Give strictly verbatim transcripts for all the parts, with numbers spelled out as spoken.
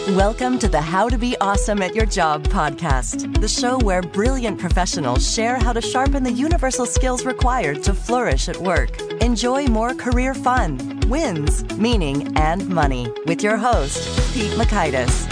Welcome to the How to Be Awesome at Your Job podcast, the show where brilliant professionals share how to sharpen the universal skills required to flourish at work. Enjoy more career fun, wins, meaning, and money with your host, Pete Mockaitis.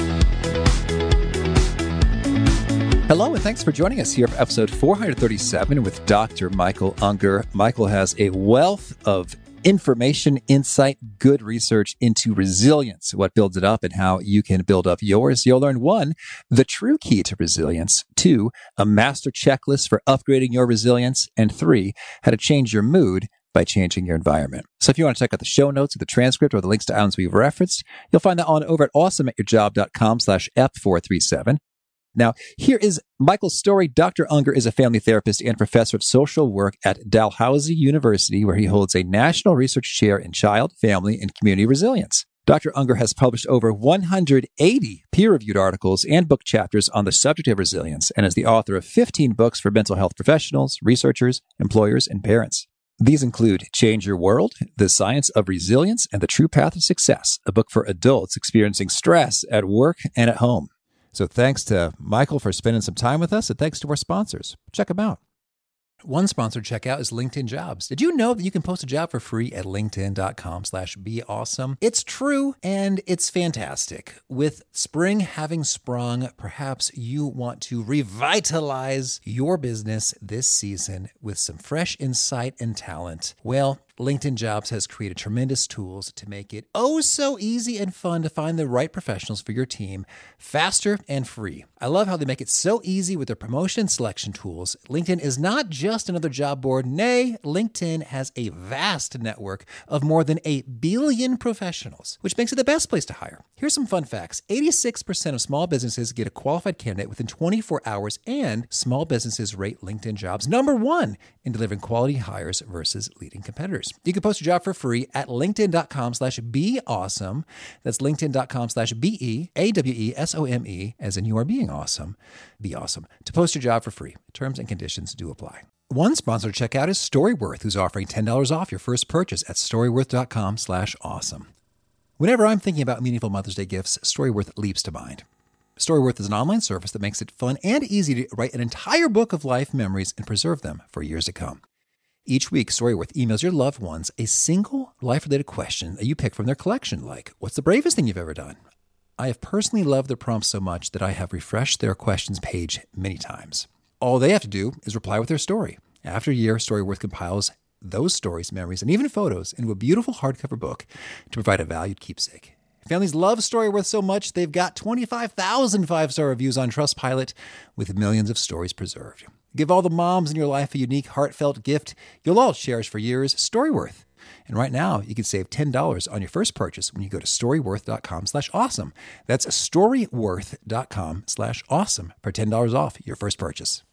Hello, and thanks for joining us here for episode four thirty-seven with Doctor Michael Unger. Michael has a wealth of information, insight, good research into resilience, what builds it up and how you can build up yours. You'll learn one, the true key to resilience, two, a master checklist for upgrading your resilience, and three, how to change your mood by changing your environment. So if you want to check out the show notes or the transcript or the links to items we've referenced, you'll find that on over at awesomeatyourjob.com slash F437. Now, here is Michael's story. Doctor Unger is a family therapist and professor of social work at Dalhousie University, where he holds a national research chair in child, family, and community resilience. Doctor Unger has published over one hundred eighty peer-reviewed articles and book chapters on the subject of resilience and is the author of fifteen books for mental health professionals, researchers, employers, and parents. These include Change Your World, The Science of Resilience, and The True Path of Success, a book for adults experiencing stress at work and at home. So thanks to Michael for spending some time with us, and thanks to our sponsors. Check them out. One sponsored checkout is LinkedIn Jobs. Did you know that you can post a job for free at linkedin.com slash be awesome? It's true, and it's fantastic. With spring having sprung, perhaps you want to revitalize your business this season with some fresh insight and talent. Well, LinkedIn Jobs has created tremendous tools to make it oh so easy and fun to find the right professionals for your team, faster and free. I love how they make it so easy with their promotion selection tools. LinkedIn is not just another job board. Nay, LinkedIn has a vast network of more than a billion professionals, which makes it the best place to hire. Here's some fun facts. eighty-six percent of small businesses get a qualified candidate within twenty-four hours, and small businesses rate LinkedIn Jobs number one in delivering quality hires versus leading competitors. You can post your job for free at linkedin.com slash be awesome. That's linkedin.com slash B-E, A-W-E-S-O-M-E, as in you are being awesome. Be awesome. To post your job for free. Terms and conditions do apply. One sponsor to check out is Storyworth, who's offering ten dollars off your first purchase at storyworth.com slash awesome. Whenever I'm thinking about meaningful Mother's Day gifts, Storyworth leaps to mind. Storyworth is an online service that makes it fun and easy to write an entire book of life memories and preserve them for years to come. Each week, Storyworth emails your loved ones a single life-related question that you pick from their collection, like, what's the bravest thing you've ever done? I have personally loved their prompts so much that I have refreshed their questions page many times. All they have to do is reply with their story. After a year, Storyworth compiles those stories, memories, and even photos into a beautiful hardcover book to provide a valued keepsake. Families love Storyworth so much, they've got twenty-five thousand five-star reviews on Trustpilot with millions of stories preserved. Give all the moms in your life a unique, heartfelt gift you'll all cherish for years, Storyworth. And right now, you can save ten dollars on your first purchase when you go to storyworth.com slash awesome. That's storyworth.com slash awesome for ten dollars off your first purchase.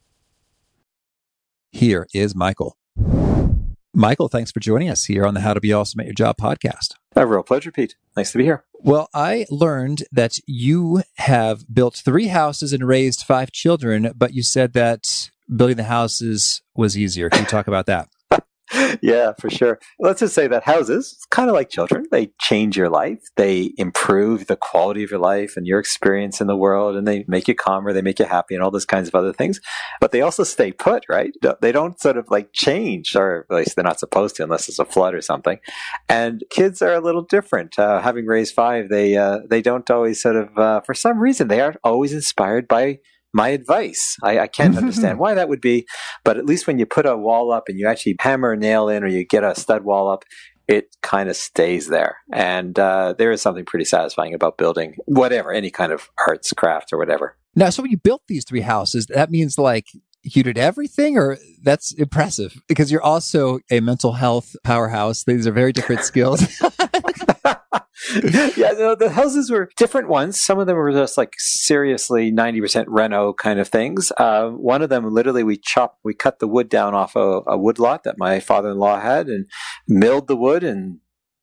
Here is Michael. Michael, thanks for joining us here on the How to Be Awesome at Your Job podcast. A real pleasure, Pete. Nice to be here. Well, I learned that you have built three houses and raised five children, but you said that building the houses was easier. Can you talk about that? Yeah, for sure. Let's just say that houses, it's kind of like children. They change your life. They improve the quality of your life and your experience in the world, and they make you calmer, they make you happy, and all those kinds of other things. But they also stay put, right? They don't sort of like change, or at least they're not supposed to unless it's a flood or something. And kids are a little different. Uh, having raised five, they uh, they don't always sort of, uh, for some reason, they aren't always inspired by my advice. I, I can't understand why that would be, but at least when you put a wall up and you actually hammer a nail in or you get a stud wall up, it kind of stays there. And uh, there is something pretty satisfying about building whatever, any kind of arts, craft, or whatever. Now, so when you built these three houses, that means like you did everything, or that's impressive because you're also a mental health powerhouse. These are very different skills. Yeah, no, the houses were different ones. Some of them were just like seriously ninety percent reno kind of things. Uh, one of them, literally, we chopped, we cut the wood down off a, a wood lot that my father-in-law had and milled the wood and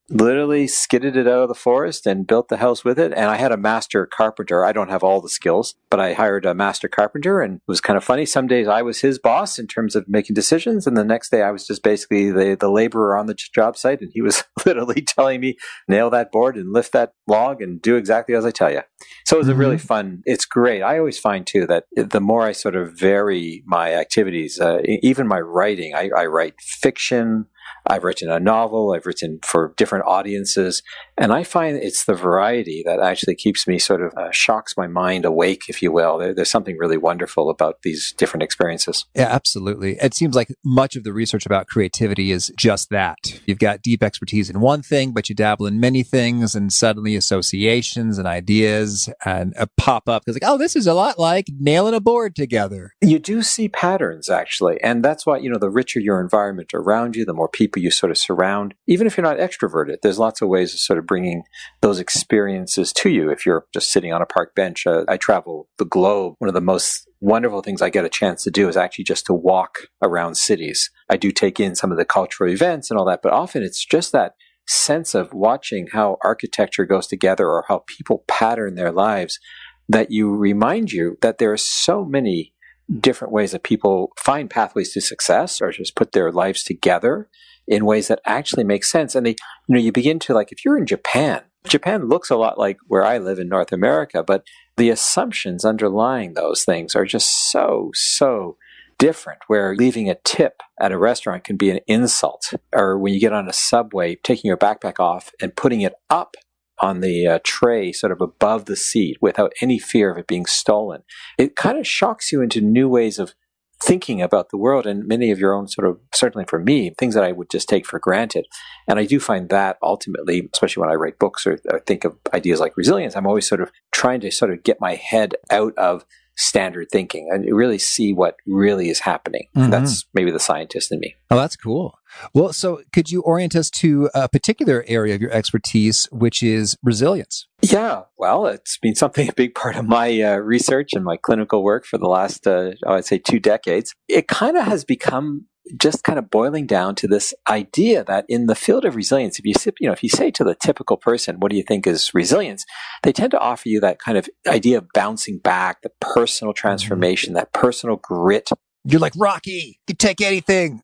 literally skidded it out of the forest and built the house with it. And I had a master carpenter. I don't have all the skills, but I hired a master carpenter, and it was kind of funny. Some days I was his boss in terms of making decisions, and the next day I was just basically the, the laborer on the job site, and he was literally telling me, nail that board and lift that log and do exactly as I tell you. So it was mm-hmm. a really fun, it's great. I always find too that the more I sort of vary my activities, uh, even my writing, I, I write fiction, I've written a novel, I've written for different audiences, and I find it's the variety that actually keeps me sort of, uh, shocks my mind awake, if you will. There, there's something really wonderful about these different experiences. Yeah, absolutely. It seems like much of the research about creativity is just that. You've got deep expertise in one thing, but you dabble in many things, and suddenly associations and ideas and uh, pop up. It's like, oh, this is a lot like nailing a board together. You do see patterns, actually, and that's why, you know, the richer your environment around you, the more people you sort of surround. Even if you're not extroverted, there's lots of ways of sort of bringing those experiences to you. If you're just sitting on a park bench, uh, I travel the globe. One of the most wonderful things I get a chance to do is actually just to walk around cities. I do take in some of the cultural events and all that, but often it's just that sense of watching how architecture goes together or how people pattern their lives that you remind you that there are so many different ways that people find pathways to success or just put their lives together in ways that actually make sense. And they, you know, you begin to, like, if you're in Japan, Japan looks a lot like where I live in North America, but the assumptions underlying those things are just so, so different, where leaving a tip at a restaurant can be an insult, or when you get on a subway, taking your backpack off and putting it up on the uh, tray sort of above the seat without any fear of it being stolen. It kind of shocks you into new ways of thinking about the world, and many of your own sort of, certainly for me, things that I would just take for granted. And I do find that ultimately, especially when I write books or, or think of ideas like resilience, I'm always sort of trying to sort of get my head out of standard thinking and really see what really is happening. Mm-hmm. That's maybe the scientist in me. Oh, that's cool. Well, so could you orient us to a particular area of your expertise, which is resilience? Yeah, well, it's been something, a big part of my uh, research and my clinical work for the last, uh, I'd say, two decades. It kind of has become just kind of boiling down to this idea that in the field of resilience, if you sit, you know, if you say to the typical person, what do you think is resilience? They tend to offer you that kind of idea of bouncing back, the personal transformation, that personal grit. You're like Rocky, you take anything.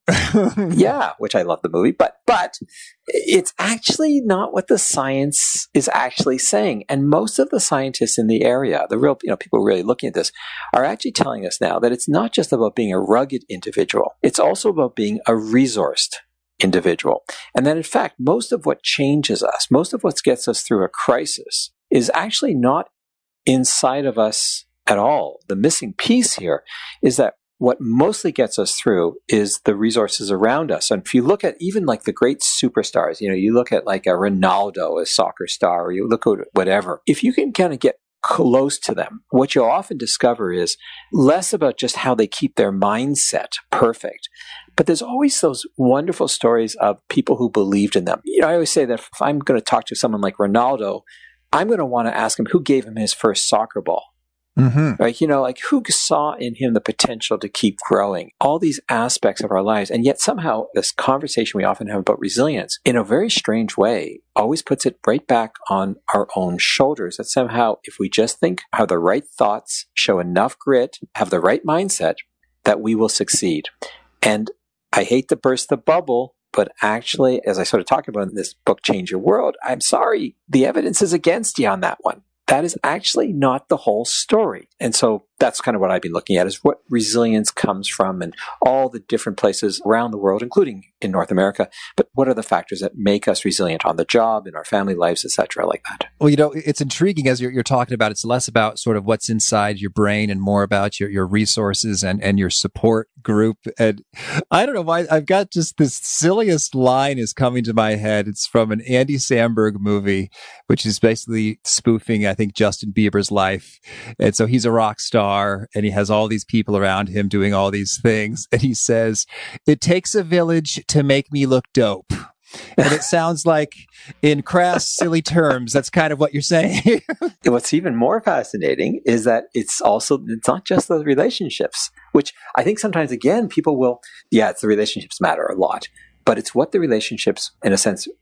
Yeah, which I love the movie, but but it's actually not what the science is actually saying. And most of the scientists in the area, the real, you know, people really looking at this, are actually telling us now that it's not just about being a rugged individual. It's also about being a resourced individual. And that in fact, most of what changes us, most of what gets us through a crisis is actually not inside of us at all. The missing piece here is that what mostly gets us through is the resources around us. And if you look at even like the great superstars, you know, you look at like a Ronaldo, a soccer star, or you look at whatever, if you can kind of get close to them, what you'll often discover is less about just how they keep their mindset perfect, but there's always those wonderful stories of people who believed in them. You know, I always say that if I'm going to talk to someone like Ronaldo, I'm going to want to ask him who gave him his first soccer ball. Mm-hmm. Right? You know, like who saw in him the potential to keep growing, all these aspects of our lives. And yet somehow this conversation we often have about resilience in a very strange way always puts it right back on our own shoulders. That somehow if we just think, have the right thoughts, show enough grit, have the right mindset, that we will succeed. And I hate to burst the bubble, but actually, as I sort of talked about in this book, Change Your World, I'm sorry, the evidence is against you on that one. That is actually not the whole story. And so that's kind of what I've been looking at, is what resilience comes from and all the different places around the world, including in North America. But what are the factors that make us resilient on the job, in our family lives, et cetera, like that? Well, you know, it's intriguing as you're, you're talking about. It's less about sort of what's inside your brain and more about your, your resources and, and your support group. And I don't know why I've got just this silliest line is coming to my head. It's from an Andy Samberg movie, which is basically spoofing, I think, Justin Bieber's life. And so he's a rock star and he has all these people around him doing all these things. And he says, "It takes a village to make me look dope." And it sounds like, in crass, silly terms, that's kind of what you're saying. What's even more fascinating is that it's also, it's not just the relationships, which I think sometimes, again, people will, yeah, it's the relationships matter a lot, but it's what the relationships, in a sense,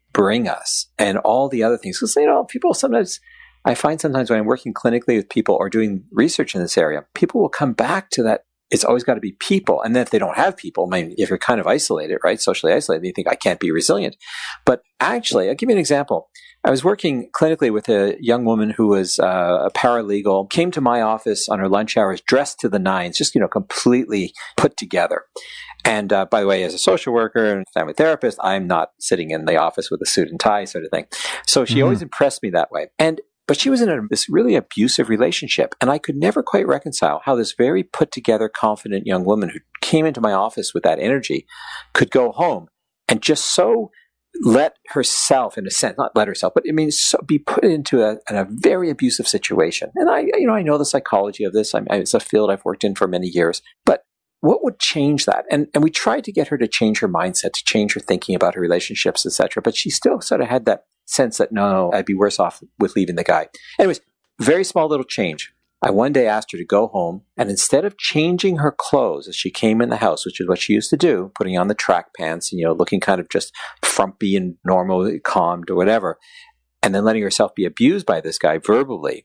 bring us and all the other things. Because, you know, people sometimes, I find sometimes when I'm working clinically with people or doing research in this area, people will come back to that. It's always got to be people. And then if they don't have people, I mean, if you're kind of isolated, right, socially isolated, you think, I can't be resilient. But actually, I'll give you an example. I was working clinically with a young woman who was uh, a paralegal, came to my office on her lunch hours, dressed to the nines, just, you know, completely put together. And uh, by the way, as a social worker and family therapist, I'm not sitting in the office with a suit and tie sort of thing. So she mm-hmm. always impressed me that way. And But she was in a, this really abusive relationship, and I could never quite reconcile how this very put-together, confident young woman who came into my office with that energy could go home and just so let herself, in a sense, not let herself, but I mean, so be put into a, a very abusive situation. And I, you know, I know the psychology of this. I'm, it's a field I've worked in for many years. But what would change that? And and we tried to get her to change her mindset, to change her thinking about her relationships, et cetera. But she still sort of had that sense that, no, I'd be worse off with leaving the guy. Anyways, very small little change. I one day asked her to go home, and instead of changing her clothes as she came in the house, which is what she used to do, putting on the track pants and, you know, looking kind of just frumpy and normal, calmed or whatever, and then letting herself be abused by this guy verbally,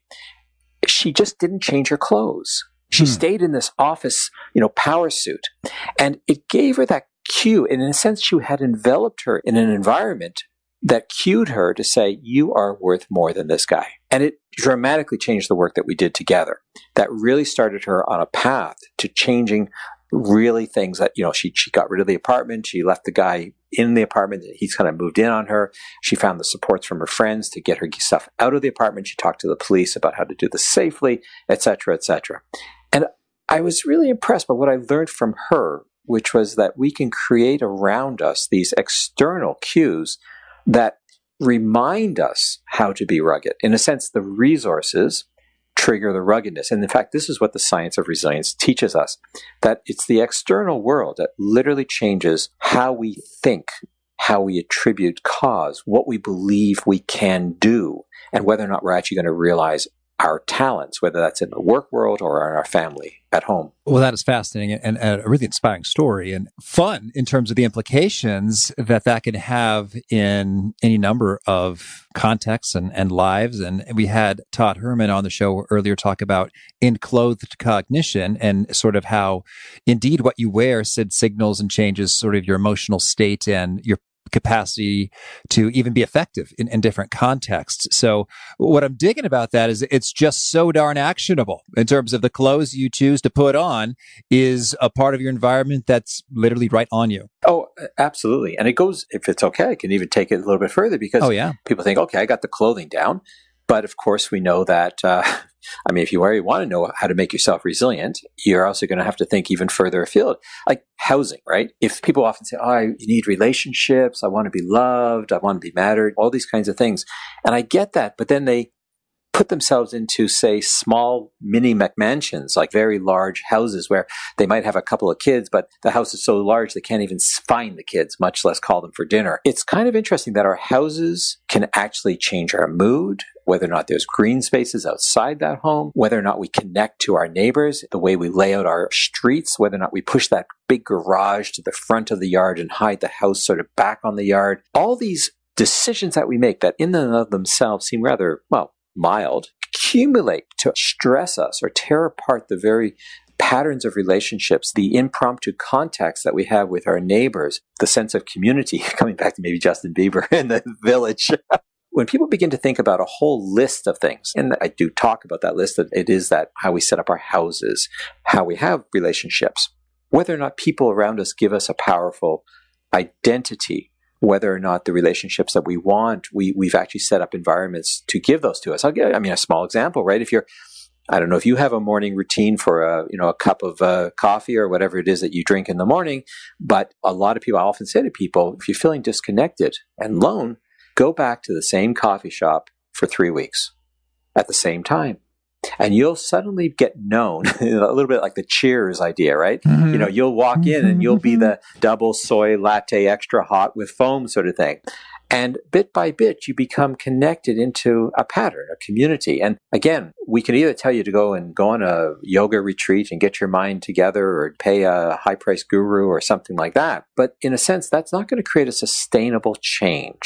she just didn't change her clothes. She hmm. stayed in this office, you know, power suit. And it gave her that cue. And in a sense, she had enveloped her in an environment that cued her to say, you are worth more than this guy. And it dramatically changed the work that we did together. That really started her on a path to changing really things that, you know, she, she got rid of the apartment. She left the guy in the apartment. He's kind of moved in on her. She found the supports from her friends to get her stuff out of the apartment. She talked to the police about how to do this safely, et cetera, et cetera. And I was really impressed by what I learned from her, which was that we can create around us these external cues that remind us how to be rugged. In a sense, the resources trigger the ruggedness. And in fact, this is what the science of resilience teaches us, that it's the external world that literally changes how we think, how we attribute cause, what we believe we can do, and whether or not we're actually going to realize our talents, whether that's in the work world or in our family at home. Well, that is fascinating and, and a really inspiring story and fun in terms of the implications that that can have in any number of contexts and, and lives. And we had Todd Herman on the show earlier talk about enclothed cognition and sort of how indeed what you wear signals and changes sort of your emotional state and your capacity to even be effective in, in different contexts. So what I'm digging about that is it's just so darn actionable in terms of the clothes you choose to put on is a part of your environment that's literally right on you. Oh, absolutely. And it goes, if it's okay, I can even take it a little bit further because oh, yeah. people think, okay, I got the clothing down. But of course, we know that, uh, I mean, if you really want to know how to make yourself resilient, you're also going to have to think even further afield, like housing, right? If people often say, oh, you need relationships, I want to be loved, I want to be mattered, all these kinds of things. And I get that, but then they put themselves into, say, small mini McMansions, like very large houses where they might have a couple of kids, but the house is so large they can't even find the kids, much less call them for dinner. It's kind of interesting that our houses can actually change our mood, whether or not there's green spaces outside that home, whether or not we connect to our neighbors, the way we lay out our streets, whether or not we push that big garage to the front of the yard and hide the house sort of back on the yard. All these decisions that we make that in and of themselves seem rather, well, mild, accumulate to stress us or tear apart the very patterns of relationships, the impromptu contacts that we have with our neighbors, the sense of community, coming back to maybe Justin Bieber in the village. When people begin to think about a whole list of things, and I do talk about that list, that it is that how we set up our houses, how we have relationships, whether or not people around us give us a powerful identity, whether or not the relationships that we want, we, we've actually set up environments to give those to us. I'll give, I mean, a small example, right? If you're, I don't know if you have a morning routine for a, you know, a cup of uh, coffee or whatever it is that you drink in the morning, but a lot of people, I often say to people, if you're feeling disconnected and alone, go back to the same coffee shop for three weeks at the same time. And you'll suddenly get known, a little bit like the Cheers idea, right? Mm-hmm. You know, you'll walk in and you'll be the double soy latte extra hot with foam sort of thing. And bit by bit, you become connected into a pattern, a community. And again, we can either tell you to go and go on a yoga retreat and get your mind together or pay a high-priced guru or something like that. But in a sense, that's not going to create a sustainable change.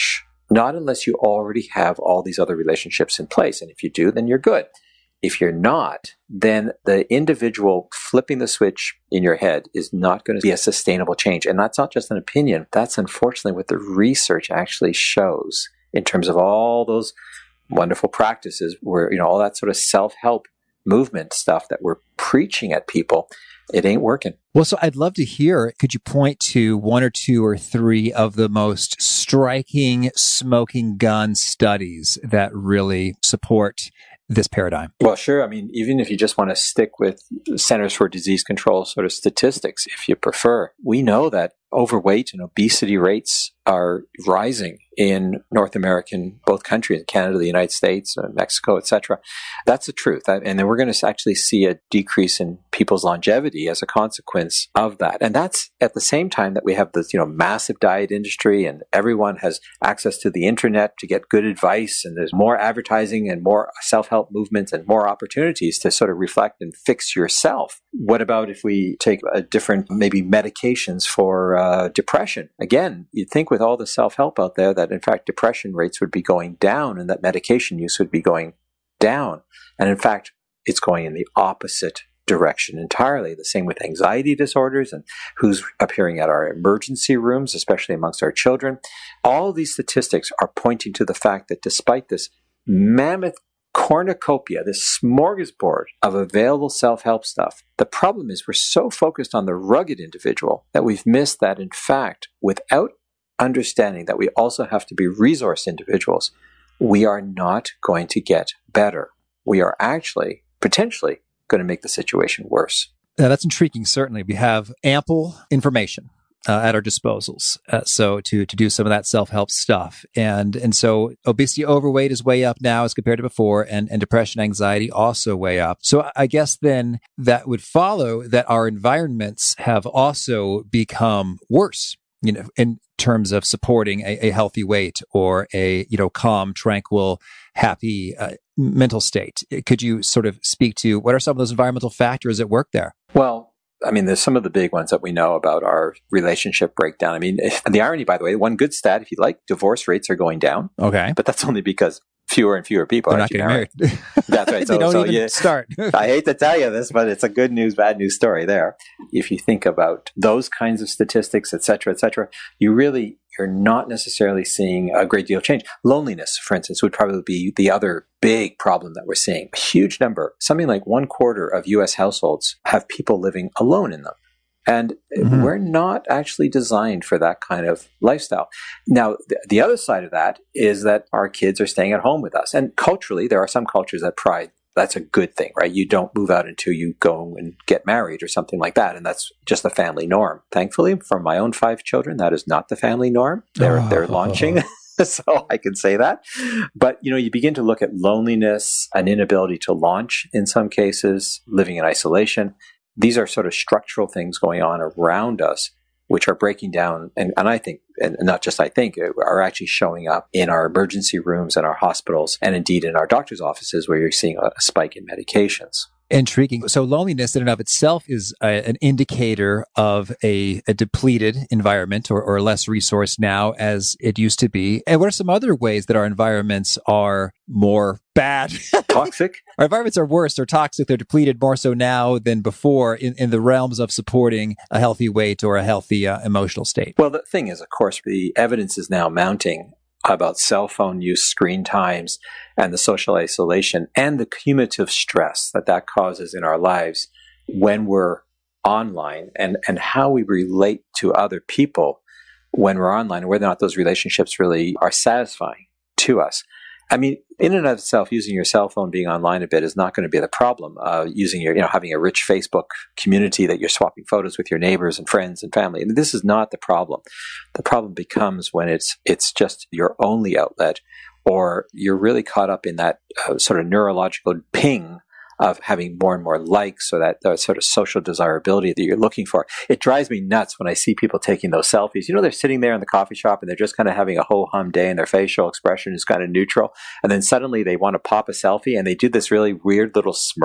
Not unless you already have all these other relationships in place. And if you do, then you're good. If you're not, then the individual flipping the switch in your head is not going to be a sustainable change. And that's not just an opinion. That's unfortunately what the research actually shows in terms of all those wonderful practices where, you know, all that sort of self-help movement stuff that we're preaching at people. It ain't working. Well, so I'd love to hear, could you point to one or two or three of the most striking smoking gun studies that really support this paradigm? Well, sure. I mean, even if you just want to stick with Centers for Disease Control sort of statistics, if you prefer, we know that overweight and obesity rates are rising in North American, both countries, Canada, the United States, Mexico, et cetera. That's the truth. And then we're going to actually see a decrease in people's longevity as a consequence of that. And that's at the same time that we have this, you know, massive diet industry and everyone has access to the internet to get good advice. And there's more advertising and more self-help movements and more opportunities to sort of reflect and fix yourself. What about if we take a different, maybe medications for uh, depression? Again, you'd think with all the self-help out there that in fact depression rates would be going down and that medication use would be going down. And in fact, it's going in the opposite direction entirely. The same with anxiety disorders and who's appearing at our emergency rooms, especially amongst our children. All these statistics are pointing to the fact that despite this mammoth cornucopia, this smorgasbord of available self-help stuff, the problem is we're so focused on the rugged individual that we've missed that, in fact, without understanding that we also have to be resourced individuals, we are not going to get better. We are actually, potentially, going to make the situation worse. Now, that's intriguing, certainly. We have ample information uh, at our disposals. Uh, so to to do some of that self-help stuff. And and so obesity, overweight is way up now as compared to before, and, and depression, anxiety also way up. So I guess then that would follow that our environments have also become worse, you know, in terms of supporting a, a healthy weight or a, you know, calm, tranquil, happy uh, mental state. Could you sort of speak to what are some of those environmental factors at work there? Well, I mean, there's some of the big ones that we know about our relationship breakdown. I mean, the irony, by the way, one good stat, if you like, divorce rates are going down. Okay. But that's only because fewer and fewer people They're are not getting married. married. That's right. they So, don't so even you, start. I hate to tell you this, but it's a good news, bad news story there. If you think about those kinds of statistics, et cetera, et cetera, you really, you're not necessarily seeing a great deal of change. Loneliness, for instance, would probably be the other big problem that we're seeing. A huge number, something like one quarter of U S households have people living alone in them. And mm-hmm. we're not actually designed for that kind of lifestyle. Now, th- the other side of that is that our kids are staying at home with us. And culturally, there are some cultures that pride that's a good thing, right? You don't move out until you go and get married or something like that. And that's just the family norm. Thankfully, for my own five children, that is not the family norm. They're, oh. they're launching. So I can say that. But, you know, you begin to look at loneliness, an inability to launch in some cases, living in isolation. These are sort of structural things going on around us, which are breaking down. And, and I think, and not just I think, are actually showing up in our emergency rooms and our hospitals, and indeed in our doctor's offices where you're seeing a spike in medications. Intriguing. So loneliness in and of itself is a, an indicator of a, a depleted environment or, or less resource now as it used to be. And what are some other ways that our environments are more bad? Toxic? Our environments are worse or toxic. They're depleted more so now than before in, in the realms of supporting a healthy weight or a healthy uh, emotional state. Well, the thing is, of course, the evidence is now mounting about cell phone use, screen times, and the social isolation and the cumulative stress that that causes in our lives when we're online, and, and how we relate to other people when we're online, and whether or not those relationships really are satisfying to us. I mean, in and of itself, using your cell phone, being online a bit is not going to be the problem. Uh, using your, you know, having a rich Facebook community that you're swapping photos with your neighbors and friends and family. And this is not the problem. The problem becomes when it's it's just your only outlet, or you're really caught up in that uh, sort of neurological ping of having more and more likes, or that uh, sort of social desirability that you're looking for. It drives me nuts when I see people taking those selfies. You know, they're sitting there in the coffee shop and they're just kind of having a ho-hum day and their facial expression is kind of neutral. And then suddenly they want to pop a selfie and they do this really weird little smirk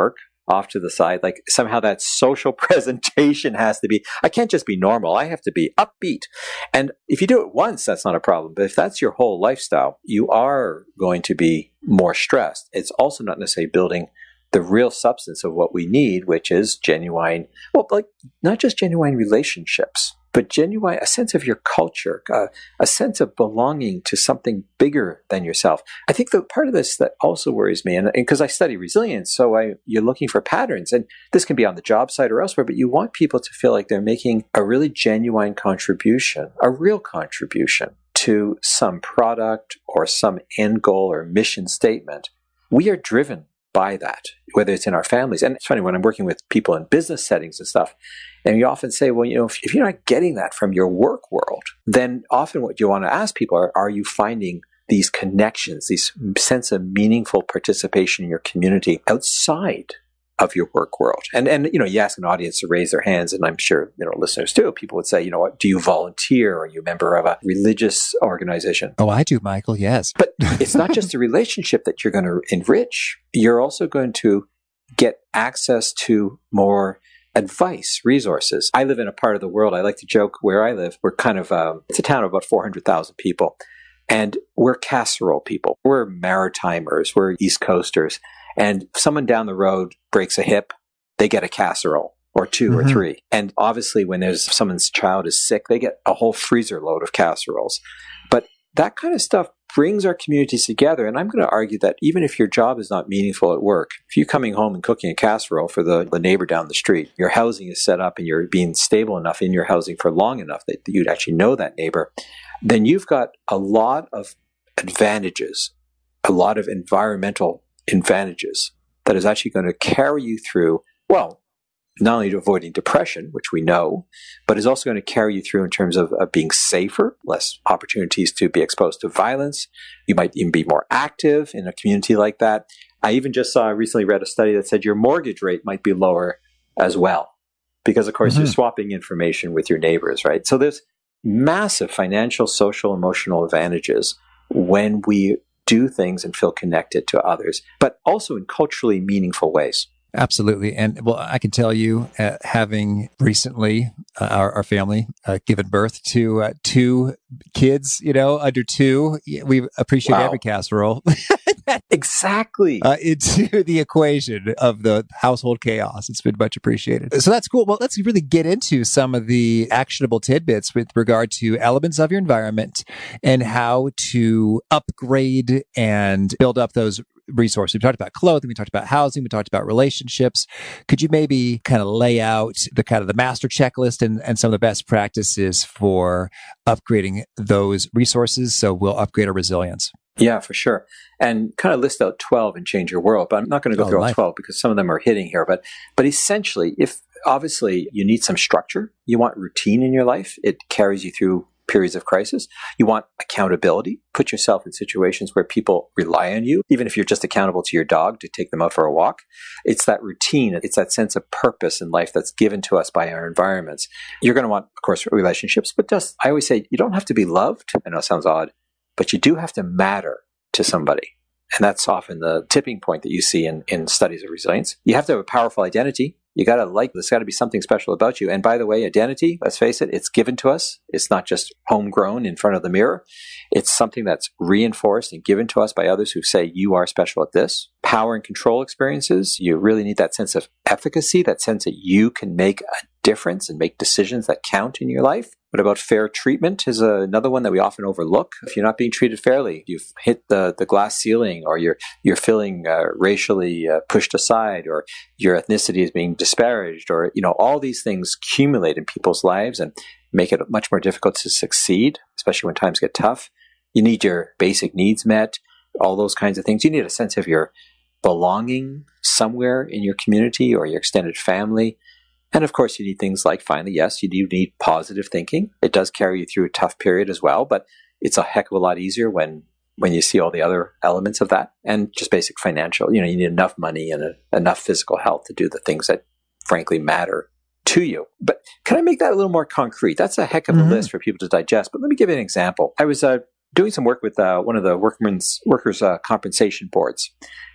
off to the side. Like somehow that social presentation has to be, I can't just be normal. I have to be upbeat. And if you do it once, that's not a problem. But if that's your whole lifestyle, you are going to be more stressed. It's also not necessarily building the real substance of what we need, which is genuine, well, like not just genuine relationships, but genuine, a sense of your culture, uh, a sense of belonging to something bigger than yourself. I think the part of this that also worries me, and because I study resilience, so I, you're looking for patterns, and this can be on the job site or elsewhere, but you want people to feel like they're making a really genuine contribution, a real contribution to some product or some end goal or mission statement. We are driven by that, whether it's in our families. And it's funny, when I'm working with people in business settings and stuff, and you often say, well, you know, if, if you're not getting that from your work world, then often what you want to ask people are, are you finding these connections, these sense of meaningful participation in your community outside of your work world? And, and, you know, you ask an audience to raise their hands, and I'm sure, you know, listeners too, people would say, you know what, do you volunteer? Are you a member of a religious organization? Oh, I do, Michael, yes. But it's not just a relationship that you're going to enrich. You're also going to get access to more advice, resources. I live in a part of the world, I like to joke where I live, we're kind of, um, it's a town of about four hundred thousand people. And we're casserole people. We're maritimers. We're East Coasters. And if someone down the road breaks a hip, they get a casserole or two mm-hmm. or three. And obviously when there's someone's child is sick, they get a whole freezer load of casseroles. But that kind of stuff brings our communities together. And I'm going to argue that even if your job is not meaningful at work, if you're coming home and cooking a casserole for the, the neighbor down the street, your housing is set up and you're being stable enough in your housing for long enough that you'd actually know that neighbor, then you've got a lot of advantages, a lot of environmental advantages that is actually going to carry you through, well, not only to avoiding depression, which we know, but is also going to carry you through in terms of, of being safer, less opportunities to be exposed to violence. You might even be more active in a community like that. I even just saw, recently read a study that said your mortgage rate might be lower as well, because of course mm-hmm. you're swapping information with your neighbors, right? So there's massive financial, social, emotional advantages when we do things and feel connected to others, but also in culturally meaningful ways. Absolutely. And well, I can tell you, uh, having recently, uh, our, our family uh, given birth to uh, two kids, you know, under two, we appreciate wow. every casserole. Exactly. Uh, into the equation of the household chaos. It's been much appreciated. So that's cool. Well, let's really get into some of the actionable tidbits with regard to elements of your environment and how to upgrade and build up those resources. We talked about clothing, we talked about housing, we talked about relationships. Could you maybe kind of lay out the kind of the master checklist and, and some of the best practices for upgrading those resources so we'll upgrade our resilience? Yeah, for sure. And kind of list out twelve and change your world. But I'm not going to go oh, through all twelve because some of them are hitting here. But but essentially, if obviously you need some structure, you want routine in your life, it carries you through periods of crisis. You want accountability. Put yourself in situations where people rely on you, even if you're just accountable to your dog to take them out for a walk. It's that routine. It's that sense of purpose in life that's given to us by our environments. You're going to want, of course, relationships, but just, I always say, you don't have to be loved. I know it sounds odd, but you do have to matter to somebody. And that's often the tipping point that you see in, in studies of resilience. You have to have a powerful identity. You got to like, there's got to be something special about you. And by the way, identity, let's face it, it's given to us. It's not just homegrown in front of the mirror. It's something that's reinforced and given to us by others who say you are special at this. Power and control experiences, you really need that sense of efficacy, that sense that you can make a difference and make decisions that count in your life. What about fair treatment is a, another one that we often overlook. If you're not being treated fairly, you've hit the, the glass ceiling, or you're you're feeling uh, racially uh, pushed aside, or your ethnicity is being disparaged, or you know all these things accumulate in people's lives and make it much more difficult to succeed, especially when times get tough. You need your basic needs met, all those kinds of things. You need a sense of your belonging somewhere in your community or your extended family. And of course, you need things like, finally, yes, you do need positive thinking. It does carry you through a tough period as well, but it's a heck of a lot easier when when you see all the other elements of that. And just basic financial, you know, you need enough money and a, enough physical health to do the things that frankly matter to you. But can I make that a little more concrete? That's a heck of a mm-hmm. list for people to digest. But let me give you an example. I was uh, doing some work with uh, one of the workmen's workers' uh, compensation boards.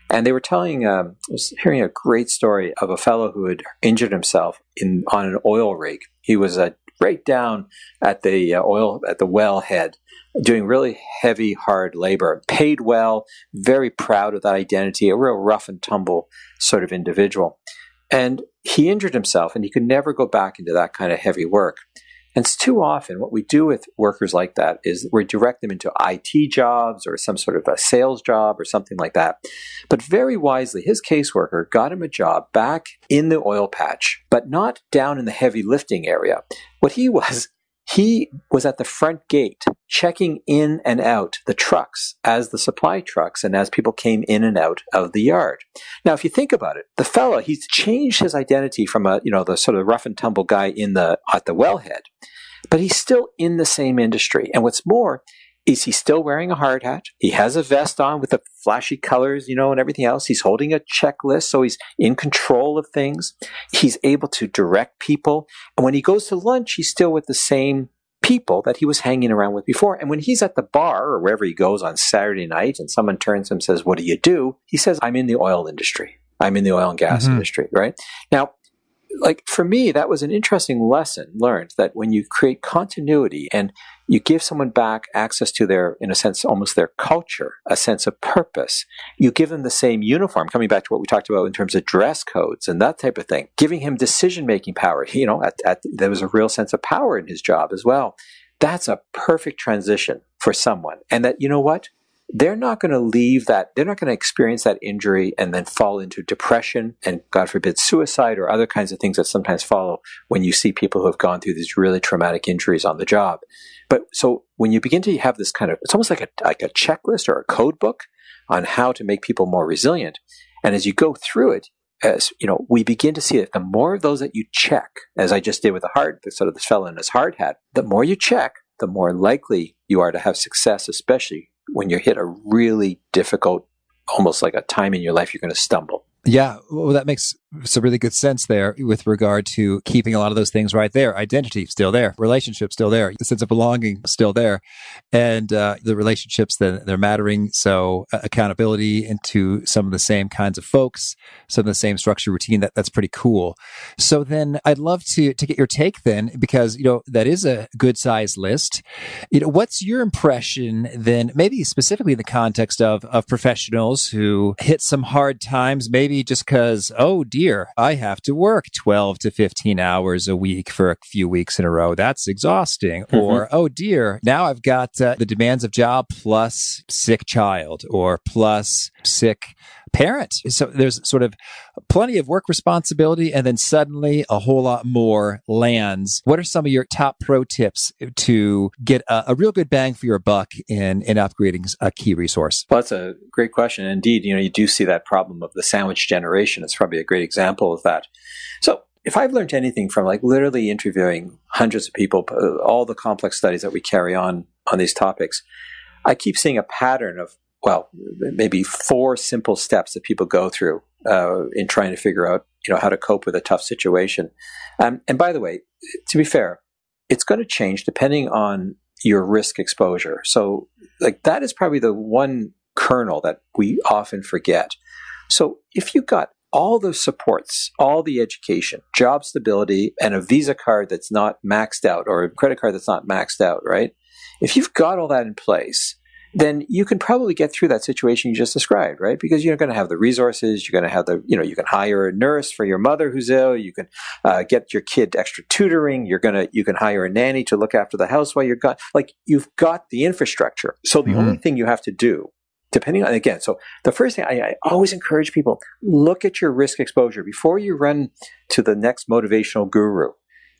And they were telling, um, I was hearing a great story of a fellow who had injured himself in on an oil rig. He was uh, right down at the uh, oil, at the wellhead, doing really heavy, hard labor, paid well, very proud of that identity, a real rough and tumble sort of individual. And he injured himself and he could never go back into that kind of heavy work. And it's too often what we do with workers like that is we direct them into I T jobs or some sort of a sales job or something like that. But very wisely, his caseworker got him a job back in the oil patch, but not down in the heavy lifting area. What he was, he was at the front gate checking in and out the trucks as the supply trucks and as people came in and out of the yard. Now, if you think about it, the fellow, he's changed his identity from a, you know, the sort of rough and tumble guy in the, at the wellhead, but he's still in the same industry. And what's more is he's still wearing a hard hat. He has a vest on with the flashy colors, you know, and everything else. He's holding a checklist, so he's in control of things. He's able to direct people. And when he goes to lunch, he's still with the same people that he was hanging around with before. And when he's at the bar or wherever he goes on Saturday night and someone turns to him and says, "What do you do?" He says, "I'm in the oil industry. I'm in the oil and gas mm-hmm. industry," right? Now, like for me, that was an interesting lesson learned, that when you create continuity and you give someone back access to their, in a sense, almost their culture, a sense of purpose, you give them the same uniform, coming back to what we talked about in terms of dress codes and that type of thing, giving him decision-making power. You know, at, at, there was a real sense of power in his job as well. That's a perfect transition for someone. And that, you know what? They're not going to leave that, they're not going to experience that injury and then fall into depression and, God forbid, suicide or other kinds of things that sometimes follow when you see people who have gone through these really traumatic injuries on the job. But so when you begin to have this kind of, it's almost like a, like a checklist or a code book on how to make people more resilient. And as you go through it, as you know, we begin to see that the more of those that you check, as I just did with the hard, the sort of this fellow in his hard hat, the more you check, the more likely you are to have success, especially when you hit a really difficult, almost like a time in your life, you're going to stumble. Yeah, well, that makes some really good sense there with regard to keeping a lot of those things right there. Identity still there, relationship still there, the sense of belonging still there, and uh, the relationships that they're mattering. So uh, accountability into some of the same kinds of folks, some of the same structure, routine. That that's pretty cool. So then, I'd love to to get your take then, because you know that is a good sized list. You know, what's your impression then? Maybe specifically in the context of of professionals who hit some hard times, maybe just because, oh dear, I have to work twelve to fifteen hours a week for a few weeks in a row. That's exhausting. Mm-hmm. Or, oh dear, now I've got uh, the demands of job plus sick child or plus sick parent. So there's sort of plenty of work responsibility, and then suddenly a whole lot more lands. What are some of your top pro tips to get a, a real good bang for your buck in, in upgrading a key resource? Well, that's a great question. Indeed, you know, you do see that problem of the sandwich generation. It's probably a great example of that. So if I've learned anything from like literally interviewing hundreds of people, all the complex studies that we carry on on these topics, I keep seeing a pattern of, well, maybe four simple steps that people go through uh, in trying to figure out, you know, how to cope with a tough situation. Um, and by the way, to be fair, it's going to change depending on your risk exposure. So, like, that is probably the one kernel that we often forget. So, if you got all the supports, all the education, job stability, and a Visa card that's not maxed out or a credit card that's not maxed out, right? If you've got all that in place, then you can probably get through that situation you just described, right? Because you're going to have the resources, you're going to have the, you know, you can hire a nurse for your mother who's ill, you can uh, get your kid extra tutoring, you're going to, you can hire a nanny to look after the house while you're gone. Like, you've got the infrastructure. So the mm-hmm. only thing you have to do, depending on, again, so the first thing I, I always encourage people, look at your risk exposure before you run to the next motivational guru.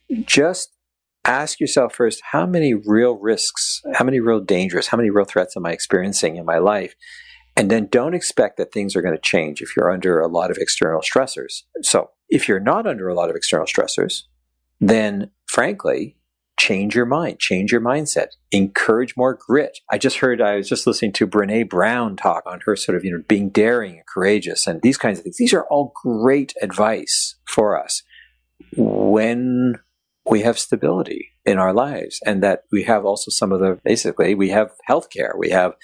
Just ask yourself first, how many real risks, how many real dangers, how many real threats am I experiencing in my life? And then don't expect that things are going to change if you're under a lot of external stressors. So if you're not under a lot of external stressors, then frankly, change your mind, change your mindset, encourage more grit. I just heard, I was just listening to Brené Brown talk on her sort of, you know, being daring and courageous and these kinds of things. These are all great advice for us when we have stability in our lives, and that we have also some of the, basically, we have healthcare, we have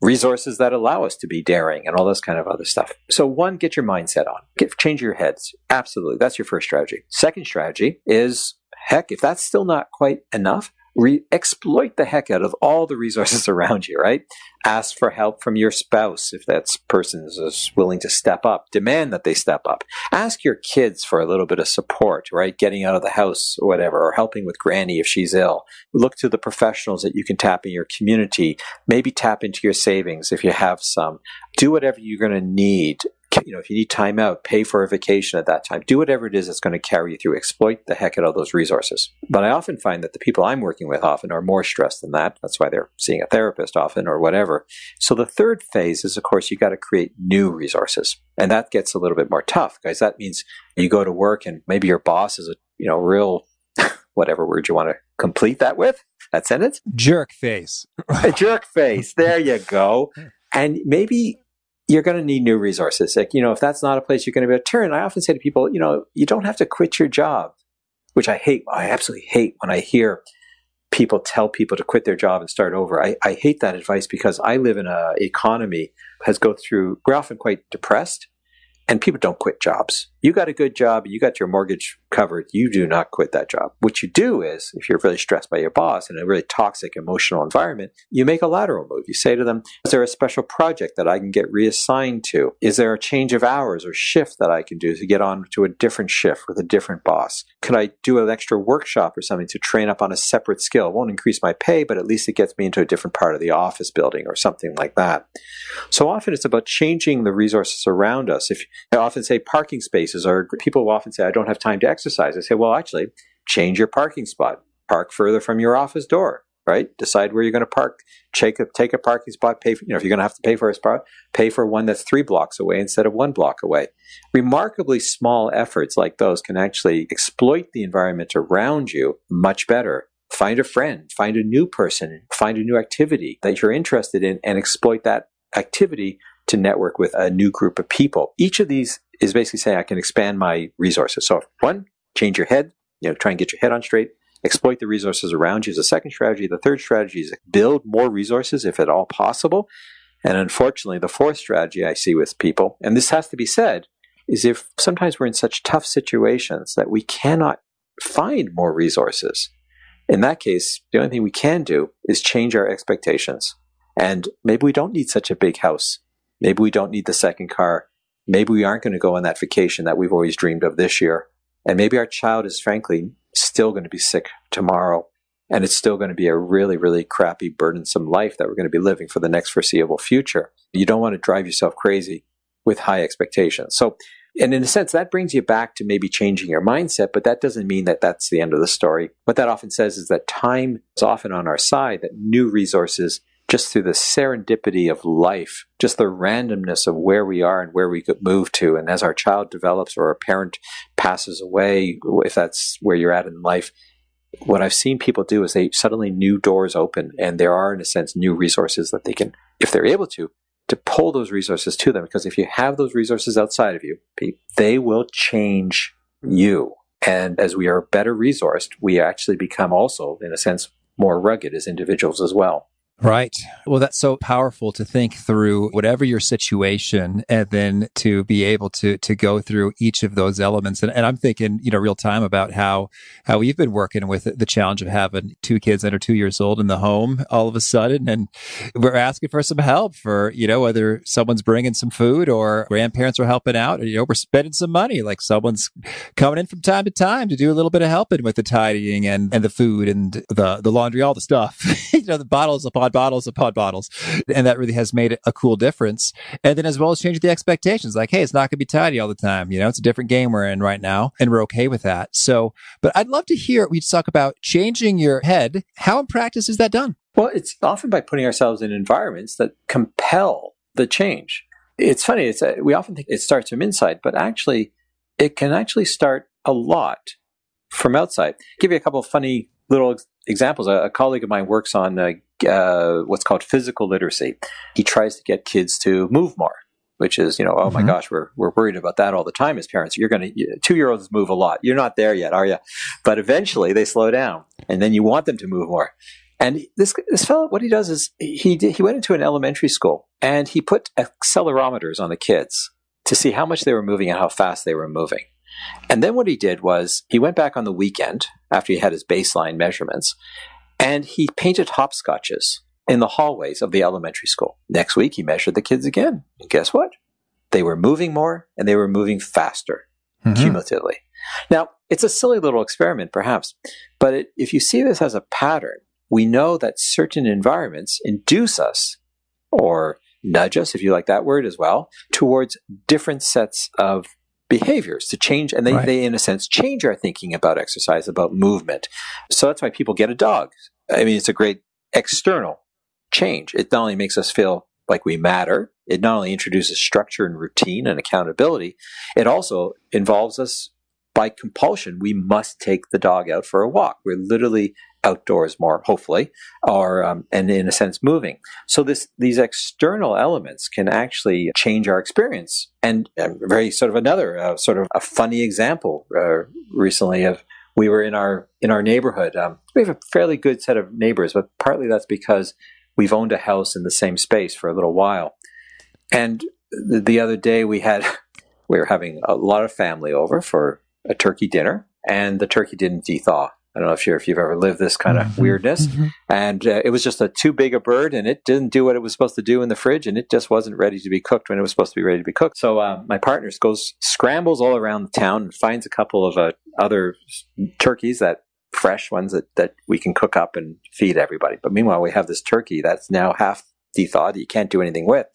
resources that allow us to be daring and all this kind of other stuff. So one, get your mindset on. Get, change your heads. Absolutely. That's your first strategy. Second strategy is, heck, if that's still not quite enough, Re- exploit the heck out of all the resources around you, right? Ask for help from your spouse if that person is willing to step up. Demand that they step up. Ask your kids for a little bit of support, right? Getting out of the house or whatever, or helping with granny if she's ill. Look to the professionals that you can tap in your community. Maybe tap into your savings if you have some. Do whatever you're going to need. You know, if you need time out, pay for a vacation at that time. Do whatever it is that's going to carry you through. Exploit the heck out of those resources. But I often find that the people I'm working with often are more stressed than that. That's why they're seeing a therapist often or whatever. So the third phase is, of course, you got to create new resources. And that gets a little bit more tough, guys. That means you go to work and maybe your boss is a, you know, real, whatever word you want to complete that with, that sentence. Jerk face. A jerk face. There you go. And maybe you're going to need new resources. Like, you know, if that's not a place you're going to be able to turn, I often say to people, you know, you don't have to quit your job, which I hate. I absolutely hate when I hear people tell people to quit their job and start over. I, I hate that advice because I live in an economy has go through, we're often quite depressed, and people don't quit jobs. You got a good job, you got your mortgage covered, you do not quit that job. What you do is, if you're really stressed by your boss in a really toxic emotional environment, you make a lateral move. You say to them, is there a special project that I can get reassigned to? Is there a change of hours or shift that I can do to get on to a different shift with a different boss? Could I do an extra workshop or something to train up on a separate skill? It won't increase my pay, but at least it gets me into a different part of the office building or something like that. So often it's about changing the resources around us. If I often say parking spaces, or people will often say, I don't have time to exercise. I say, well, actually, change your parking spot. Park further from your office door, right? Decide where you're going to park. Take a, take a parking spot. Pay for, you know, if you're going to have to pay for a spot, pay for one that's three blocks away instead of one block away. Remarkably small efforts like those can actually exploit the environment around you much better. Find a friend, find a new person, find a new activity that you're interested in, and exploit that activity to network with a new group of people. Each of these is basically saying I can expand my resources. So one, change your head, you know, try and get your head on straight. Exploit the resources around you is the second strategy. The third strategy is build more resources if at all possible. And unfortunately, the fourth strategy I see with people, and this has to be said, is if sometimes we're in such tough situations that we cannot find more resources. In that case, the only thing we can do is change our expectations. And maybe we don't need such a big house. Maybe we don't need the second car. Maybe we aren't going to go on that vacation that we've always dreamed of this year. And maybe our child is frankly still going to be sick tomorrow. And it's still going to be a really, really crappy, burdensome life that we're going to be living for the next foreseeable future. You don't want to drive yourself crazy with high expectations. So, and in a sense, that brings you back to maybe changing your mindset, but that doesn't mean that that's the end of the story. What that often says is that time is often on our side, that new resources, just through the serendipity of life, just the randomness of where we are and where we could move to. And as our child develops or our parent passes away, if that's where you're at in life, what I've seen people do is they suddenly new doors open, and there are, in a sense, new resources that they can, if they're able to, to pull those resources to them. Because if you have those resources outside of you, they will change you. And as we are better resourced, we actually become also, in a sense, more rugged as individuals as well. Right. Well, that's so powerful to think through whatever your situation and then to be able to to go through each of those elements. And, and I'm thinking, you know, real time about how how we've been working with the challenge of having two kids that are two years old in the home all of a sudden. And we're asking for some help for, you know, whether someone's bringing some food or grandparents are helping out, or, you know, we're spending some money, like someone's coming in from time to time to do a little bit of helping with the tidying and, and the food and the, the laundry, all the stuff, you know, the bottles upon bottles upon bottles. And that really has made a cool difference. And then as well as changing the expectations, like, hey, it's not going to be tidy all the time. You know, it's a different game we're in right now, and we're okay with that. So, but I'd love to hear, we talk about changing your head. How in practice is that done? Well, it's often by putting ourselves in environments that compel the change. It's funny. It's a, we often think it starts from inside, but actually it can actually start a lot from outside. I'll give you a couple of funny little ex- examples. A, a colleague of mine works on uh, uh, what's called physical literacy. He tries to get kids to move more, which is, you know, oh my mm-hmm. gosh, we're we're worried about that all the time as parents. You're going to, two-year-olds move a lot. You're not there yet, are you? But eventually they slow down, and then you want them to move more. And this this fellow, what he does is he did, he went into an elementary school and he put accelerometers on the kids to see how much they were moving and how fast they were moving. And then what he did was he went back on the weekend after he had his baseline measurements, and he painted hopscotches in the hallways of the elementary school. Next week, he measured the kids again. And guess what? They were moving more and they were moving faster, mm-hmm. cumulatively. Now, it's a silly little experiment, perhaps, but it, if you see this as a pattern, we know that certain environments induce us, or nudge us, if you like that word as well, towards different sets of behaviors to change. And they, right. they, in a sense, change our thinking about exercise, about movement. So that's why people get a dog. I mean, it's a great external change. It not only makes us feel like we matter, it not only introduces structure and routine and accountability, it also involves us by compulsion. We must take the dog out for a walk. We're literally outdoors more, hopefully, or um, and in a sense moving. So this these external elements can actually change our experience. And um, very sort of another uh, sort of a funny example uh, recently of we were in our in our neighborhood. Um, we have a fairly good set of neighbors, but partly that's because we've owned a house in the same space for a little while. And the, the other day we had we were having a lot of family over for a turkey dinner, and the turkey didn't de-thaw. I don't know if you're if you've ever lived this kind of mm-hmm. weirdness. Mm-hmm. And uh, it was just a too big a bird, and it didn't do what it was supposed to do in the fridge, and it just wasn't ready to be cooked when it was supposed to be ready to be cooked. So uh, my partner goes, scrambles all around the town and finds a couple of uh, other turkeys, that fresh ones that, that we can cook up and feed everybody. But meanwhile, we have this turkey that's now half de-thawed that you can't do anything with.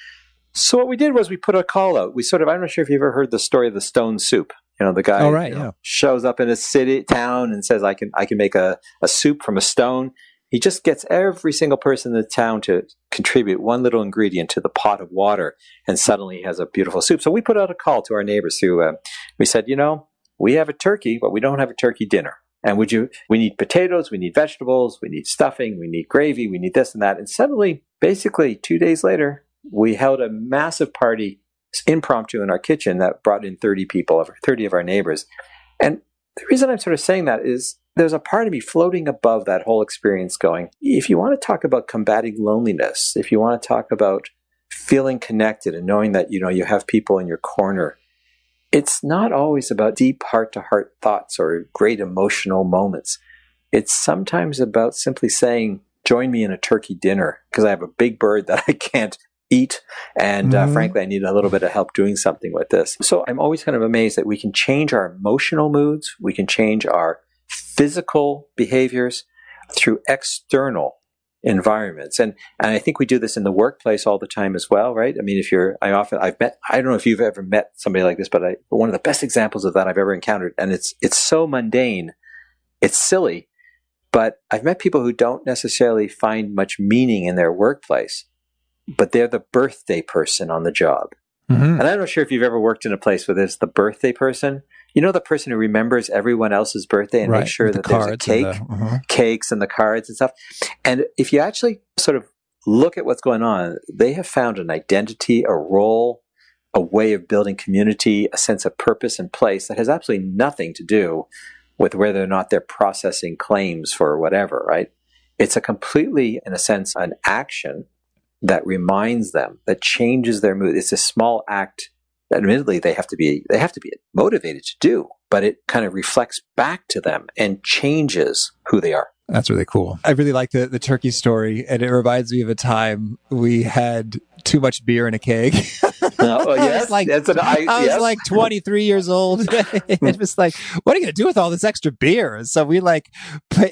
So what we did was we put a call out. We sort of, I'm not sure if you've ever heard the story of the stone soup. You know, the guy oh, right, you know, yeah. shows up in a city, town and says, I can I can make a, a soup from a stone. He just gets every single person in the town to contribute one little ingredient to the pot of water, and suddenly he has a beautiful soup. So we put out a call to our neighbors who, uh, we said, you know, we have a turkey, but we don't have a turkey dinner. And would you, we need potatoes, we need vegetables, we need stuffing, we need gravy, we need this and that. And suddenly, basically two days later, we held a massive party impromptu in our kitchen that brought in thirty people, thirty of our neighbors. And the reason I'm sort of saying that is there's a part of me floating above that whole experience going, if you want to talk about combating loneliness, if you want to talk about feeling connected and knowing that, you know, you have people in your corner, it's not always about deep heart-to-heart thoughts or great emotional moments. It's sometimes about simply saying, join me in a turkey dinner because I have a big bird that I can't eat. And uh, mm-hmm. frankly, I need a little bit of help doing something with this. So I'm always kind of amazed that we can change our emotional moods. We can change our physical behaviors through external environments. And and I think we do this in the workplace all the time as well, right? I mean, if you're, I often, I've met, I don't know if you've ever met somebody like this, but I, one of the best examples of that I've ever encountered, and it's it's so mundane, it's silly, but I've met people who don't necessarily find much meaning in their workplace, but they're the birthday person on the job. Mm-hmm. And I'm not sure if you've ever worked in a place where there's the birthday person. You know, the person who remembers everyone else's birthday and right. makes sure that the there's a cake, and the, uh-huh. cakes and the cards and stuff. And if you actually sort of look at what's going on, they have found an identity, a role, a way of building community, a sense of purpose and place that has absolutely nothing to do with whether or not they're processing claims for whatever, right? It's a completely, in a sense, an action that reminds them, that changes their mood. It's a small act that admittedly they have to be they have to be motivated to do, but it kind of reflects back to them and changes who they are. That's really cool. I really like the, the turkey story, and it reminds me of a time we had too much beer in a keg. Uh, well, yes, I was like, an, I, I yes. was like twenty-three years old. It was like, what are you going to do with all this extra beer? And so we like pay,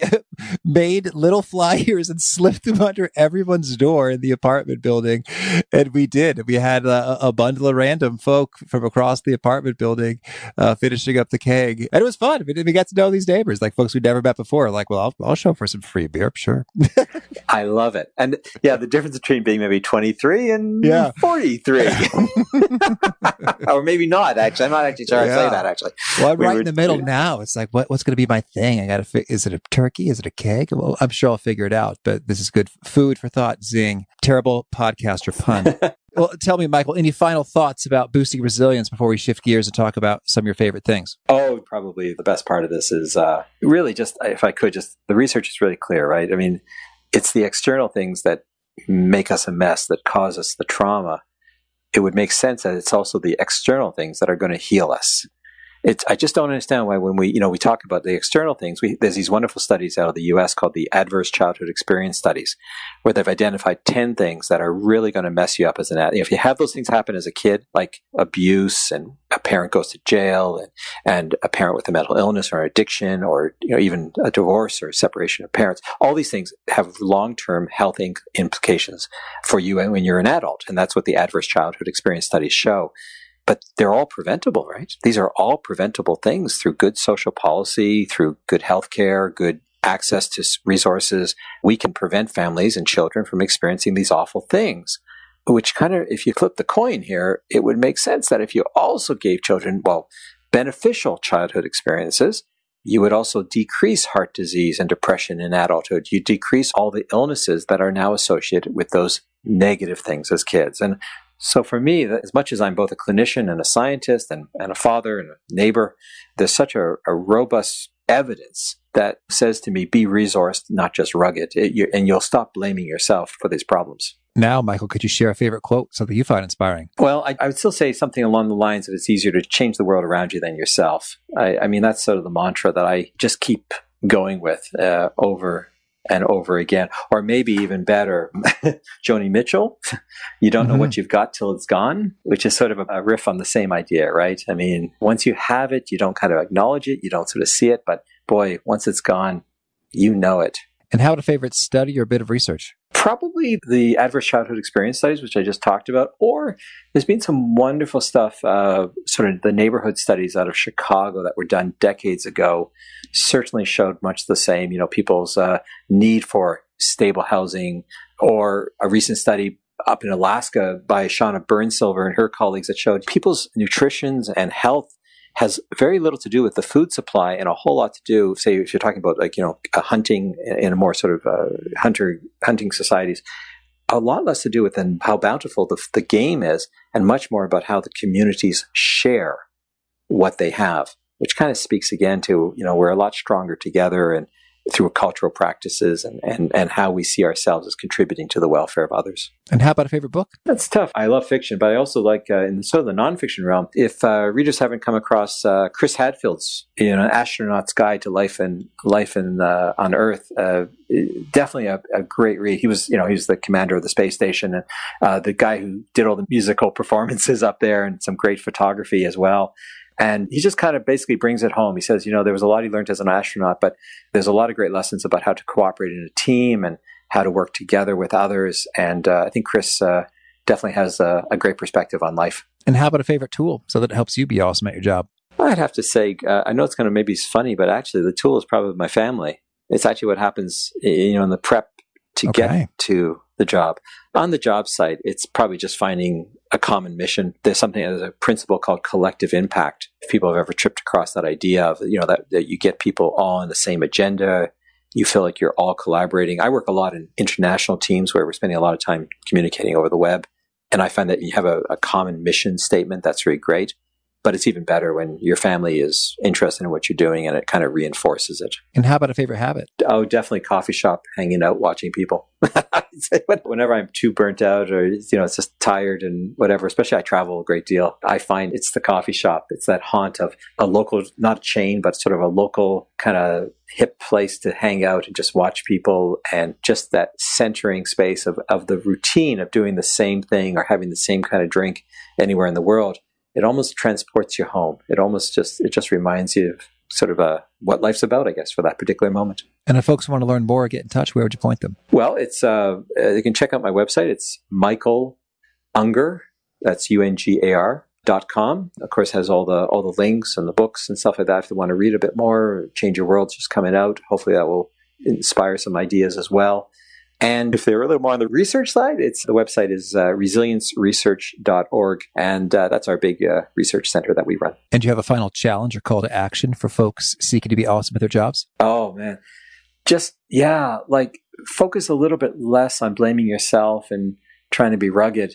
made little flyers and slipped them under everyone's door in the apartment building. And we did. We had a, a bundle of random folk from across the apartment building uh, finishing up the keg. And it was fun. We, we got to know these neighbors, like folks we'd never met before. Like, well, I'll, I'll show up for some free beer, sure. I love it. And yeah, the difference between being maybe twenty-three and yeah. forty-three. Or maybe not, actually. I'm not actually sure yeah. I say that, actually. Well, I'm we right were, in the middle now. It's like, what, what's going to be my thing? I got to fi- Is it a turkey? Is it a cake? Well, I'm sure I'll figure it out, but this is good food for thought. Zing. Terrible podcaster pun. Well, tell me, Michael, any final thoughts about boosting resilience before we shift gears and talk about some of your favorite things? Oh, probably the best part of this is uh, really just, if I could, just the research is really clear, right? I mean, it's the external things that make us a mess, that cause us the trauma. It would make sense that it's also the external things that are going to heal us. It's, I just don't understand why when we, you know, we talk about the external things, we, there's these wonderful studies out of the U S called the Adverse Childhood Experience Studies, where they've identified ten things that are really going to mess you up as an adult. If you have those things happen as a kid, like abuse and a parent goes to jail and, and a parent with a mental illness or addiction or, you know, even a divorce or separation of parents, all these things have long-term health inc- implications for you when you're an adult. And that's what the Adverse Childhood Experience Studies show. But they're all preventable, right? These are all preventable things through good social policy, through good healthcare, good access to resources. We can prevent families and children from experiencing these awful things, which kind of, if you flip the coin here, it would make sense that if you also gave children, well, beneficial childhood experiences, you would also decrease heart disease and depression in adulthood. You decrease all the illnesses that are now associated with those negative things as kids. And so for me, as much as I'm both a clinician and a scientist and, and a father and a neighbor, there's such a, a robust evidence that says to me, be resourced, not just rugged, it, you, and you'll stop blaming yourself for these problems. Now, Michael, could you share a favorite quote, something you find inspiring? Well, I, I would still say something along the lines that it's easier to change the world around you than yourself. I, I mean, that's sort of the mantra that I just keep going with uh, over and over again. Or maybe even better, Joni Mitchell, you don't know mm-hmm. what you've got till it's gone, which is sort of a riff on the same idea, right? I mean, once you have it, you don't kind of acknowledge it, you don't sort of see it, but boy, once it's gone, you know it. And how about a favorite study or bit of research? Probably the Adverse Childhood Experience Studies, which I just talked about, or there's been some wonderful stuff, uh, sort of the neighborhood studies out of Chicago that were done decades ago, certainly showed much the same, you know, people's uh, need for stable housing, or a recent study up in Alaska by Shauna Burnsilver and her colleagues that showed people's nutrition and health has very little to do with the food supply and a whole lot to do, say, if you're talking about like, you know, a hunting in a more sort of uh, hunter hunting societies, a lot less to do with than how bountiful the, the game is, and much more about how the communities share what they have, which kind of speaks again to, you know, we're a lot stronger together and through cultural practices and, and, and how we see ourselves as contributing to the welfare of others. And how about a favorite book? That's tough. I love fiction, but I also like, uh, in the, sort of the nonfiction realm, if uh, readers haven't come across uh, Chris Hadfield's, you know, An Astronaut's Guide to Life and Life in, uh, on Earth, uh, definitely a, a great read. He was, you know, he was the commander of the space station and uh, the guy who did all the musical performances up there and some great photography as well. And he just kind of basically brings it home. He says, you know, there was a lot he learned as an astronaut, but there's a lot of great lessons about how to cooperate in a team and how to work together with others. And uh, I think Chris uh, definitely has a, a great perspective on life. And how about a favorite tool so that it helps you be awesome at your job? I'd have to say, uh, I know it's going to maybe funny, but actually the tool is probably my family. It's actually what happens, you know, in the prep to okay. get to the job. On the job site, it's probably just finding a common mission. There's something, there's a principle called collective impact. If people have ever tripped across that idea of, you know, that, that you get people all on the same agenda, you feel like you're all collaborating. I work a lot in international teams where we're spending a lot of time communicating over the web. And I find that you have a, a common mission statement. That's really great. But it's even better when your family is interested in what you're doing and it kind of reinforces it. And how about a favorite habit? Oh, definitely coffee shop, hanging out, watching people. Whenever I'm too burnt out or, you know, it's just tired and whatever, especially I travel a great deal, I find it's the coffee shop. It's that haunt of a local, not a chain, but sort of a local kind of hip place to hang out and just watch people, and just that centering space of, of the routine of doing the same thing or having the same kind of drink anywhere in the world. It almost transports you home. It almost just, it just reminds you of sort of a, what life's about, I guess, for that particular moment. And if folks want to learn more, get in touch, where would you point them? Well, it's, uh, you can check out my website. It's Michael Unger, that's U N G A R dot com. Of course, has all the, all the links and the books and stuff like that. If you want to read a bit more, Change Your World's just coming out. Hopefully that will inspire some ideas as well. And if they're a little more on the research side, it's the website is uh, resilience research dot org. And uh, that's our big uh, research center that we run. And do you have a final challenge or call to action for folks seeking to be awesome at their jobs? Oh, man. Just, yeah, like focus a little bit less on blaming yourself and trying to be rugged,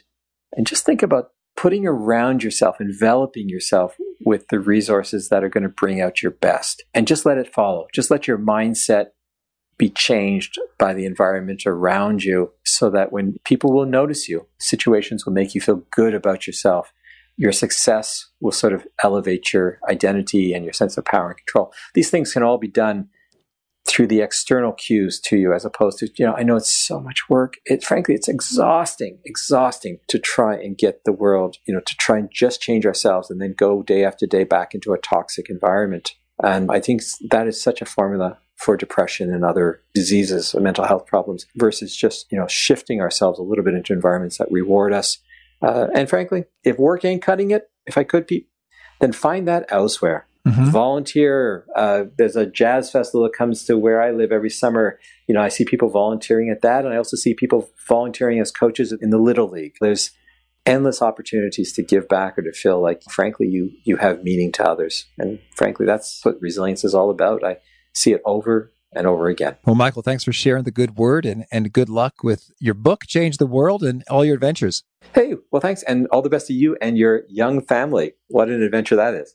And just think about putting around yourself, enveloping yourself with the resources that are going to bring out your best. And just let it follow. Just let your mindset be changed by the environment around you so that when people will notice you, situations will make you feel good about yourself. Your success will sort of elevate your identity and your sense of power and control. These things can all be done through the external cues to you, as opposed to, you know, I know it's so much work. It, frankly, it's exhausting, exhausting to try and get the world, you know, to try and just change ourselves and then go day after day back into a toxic environment. And I think that is such a formula for depression and other diseases, mental health problems, versus just, you know, shifting ourselves a little bit into environments that reward us. Uh, and frankly, if work ain't cutting it, if I could, Pete, then find that elsewhere. Mm-hmm. Volunteer. Uh, there's a jazz festival that comes to where I live every summer. You know, I see people volunteering at that, and I also see people volunteering as coaches in the Little League. There's endless opportunities to give back or to feel like, frankly, you you have meaning to others. And frankly, that's what resilience is all about. I see it over and over again. Well, Michael, thanks for sharing the good word, and, and good luck with your book, Change the World, and all your adventures. Hey, well, thanks. And all the best to you and your young family. What an adventure that is.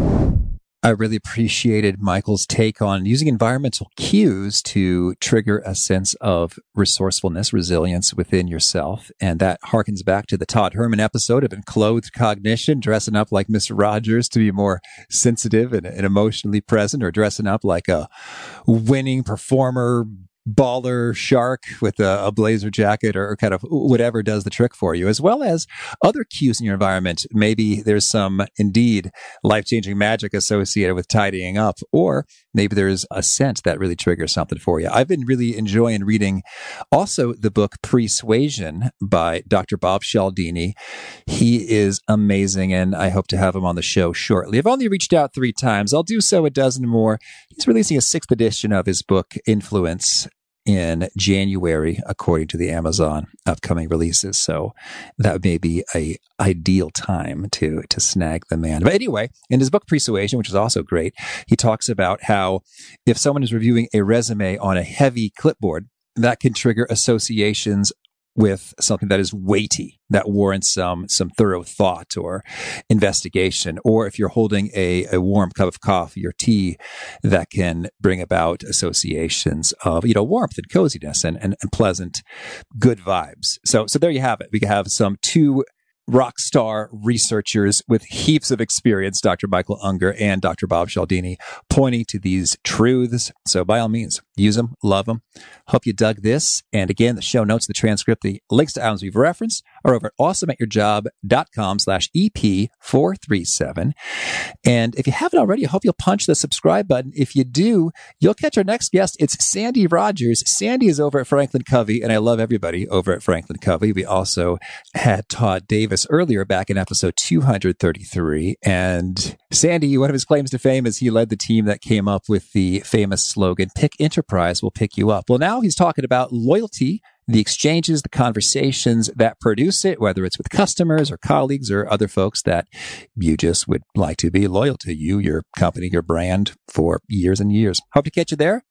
I really appreciated Michael's take on using environmental cues to trigger a sense of resourcefulness, resilience within yourself. And that harkens back to the Todd Herman episode of Enclothed Cognition, dressing up like Mister Rogers to be more sensitive and, and emotionally present, or dressing up like a winning performer, baller shark with a, a blazer jacket, or kind of whatever does the trick for you, as well as other cues in your environment. Maybe there's some indeed life-changing magic associated with tidying up, or maybe there's a scent that really triggers something for you. I've been really enjoying reading also the book Persuasion by Doctor Bob Cialdini. He is amazing, and I hope to have him on the show shortly. I've only reached out three times. I'll do so a dozen more. He's releasing a sixth edition of his book, Influence, in January, according to the Amazon upcoming releases. So that may be a ideal time to to snag the man. But anyway, in his book Persuasion, which is also great, he talks about how if someone is reviewing a resume on a heavy clipboard, that can trigger associations with something that is weighty, that warrants some some thorough thought or investigation. Or if you're holding a, a warm cup of coffee or tea, that can bring about associations of, you know, warmth and coziness and, and, and pleasant, good vibes. So so there you have it. We can have some two rock star researchers with heaps of experience, Doctor Michael Unger and Doctor Bob Cialdini, pointing to these truths. So by all means, use them, love them. Hope you dug this. And again, the show notes, the transcript, the links to items we've referenced are over at awesomeatyourjob.com slash EP four three seven. And if you haven't already, I hope you'll punch the subscribe button. If you do, you'll catch our next guest. It's Sandy Rogers. Sandy is over at Franklin Covey, and I love everybody over at Franklin Covey. We also had Todd Davis earlier back in episode two hundred thirty-three. And Sandy, one of his claims to fame is he led the team that came up with the famous slogan, "Pick Enterprise, we'll pick you up." Well, now he's talking about loyalty, the exchanges, the conversations that produce it, whether it's with customers or colleagues or other folks that you just would like to be loyal to you, your company, your brand for years and years. Hope to catch you there.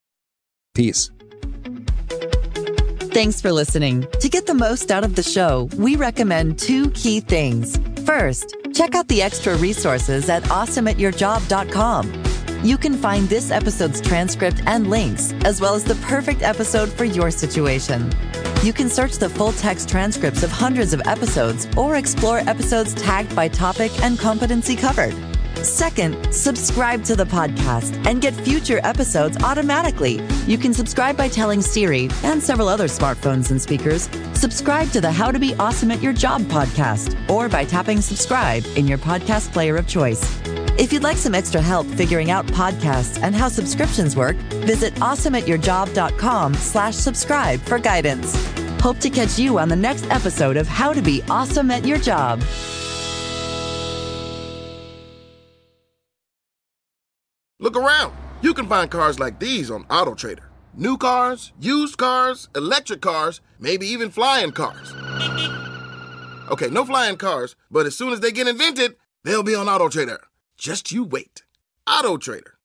Peace. Thanks for listening. To get the most out of the show, we recommend two key things. First, check out the extra resources at awesome at your job dot com. You can find this episode's transcript and links, as well as the perfect episode for your situation. You can search the full text transcripts of hundreds of episodes or explore episodes tagged by topic and competency covered. Second, subscribe to the podcast and get future episodes automatically. You can subscribe by telling Siri and several other smartphones and speakers, subscribe to the How to Be Awesome at Your Job podcast, or by tapping subscribe in your podcast player of choice. If you'd like some extra help figuring out podcasts and how subscriptions work, visit awesome at your job dot com slash subscribe for guidance. Hope to catch you on the next episode of How to Be Awesome at Your Job. Look around. You can find cars like these on AutoTrader. New cars, used cars, electric cars, maybe even flying cars. Okay, no flying cars, but as soon as they get invented, they'll be on AutoTrader. Just you wait. AutoTrader.